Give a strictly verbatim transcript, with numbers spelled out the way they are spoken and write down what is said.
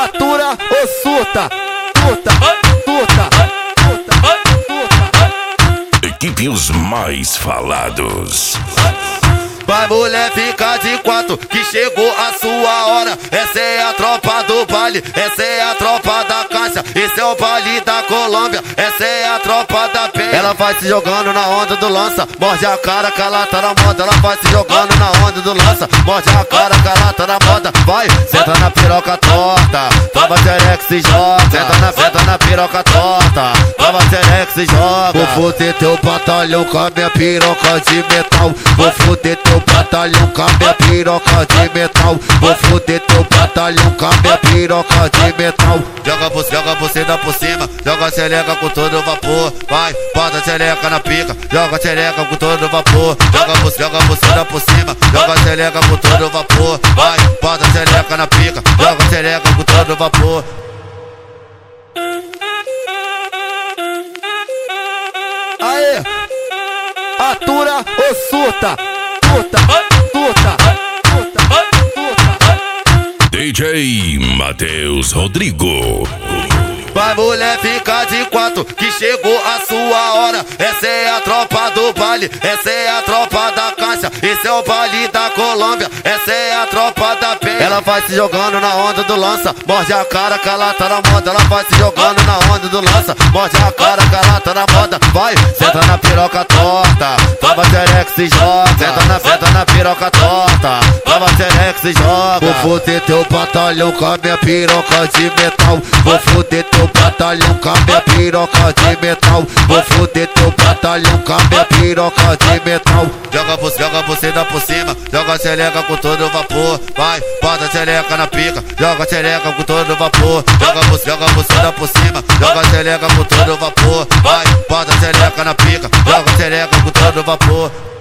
atura ou surta, surta, surta, surta, surta. Equipe Os Mais Falados. Vai mulher, fica de quatro, que chegou a sua hora. Essa é a tropa do baile, essa é a tropa da caixa. Esse é o baile da Colômbia, essa é a tropa da penha. Ela vai se jogando na onda do lança, morde a cara que ela tá na moda. Ela vai se jogando na onda do lança, morde a cara que ela tá na moda. Vai, senta na piroca torta, tava xereca se joga. Senta na, senta na piroca torta, tava xereca se joga. Vou foder teu batalhão com a minha piroca de metal. Vou foder teu batalhão com a minha piroca de metal. Vou foder teu batalhão com a minha piroca de metal. Joga você, joga você dá por cima, joga a xereca com todo vapor. Vai, bota a xereca na pica, joga a xereca com todo vapor. Joga você, joga você dá por cima, joga a xereca com todo vapor. Vai, bota a xereca na pica, joga a xereca com todo vapor. Aê, atura ou surta, surta, surta, surta, surta. D J Matheus Rodrigo. Vai mulher, fica de quatro, que chegou a sua hora. Essa é a tropa do baile, essa é a tropa da caixa. Esse é o baile da Colômbia, essa é a tropa da penha. Ela vai se jogando na onda do lança, morde a cara que ela tá na moda. Ela vai se jogando na onda do lança, morde a cara que ela tá na moda. Vai, senta na piroca torta, tava xereca se joga. Senta na, senta na piroca torta, tava xereca se joga. Vou foder teu batalhão com a minha piroca de metal. Vou foder teu batalhão com a minha piroca de metal. Vou foder teu batalhão com a minha piroca de metal. Joga você, joga você dá por cima, joga a xereca com todo vapor. Vai, bota a xereca na pica, joga a xereca com todo vapor. Joga você, joga você dá por cima, joga a xereca com todo vapor. Vai, bota a xereca na pica, joga a xereca com todo vapor.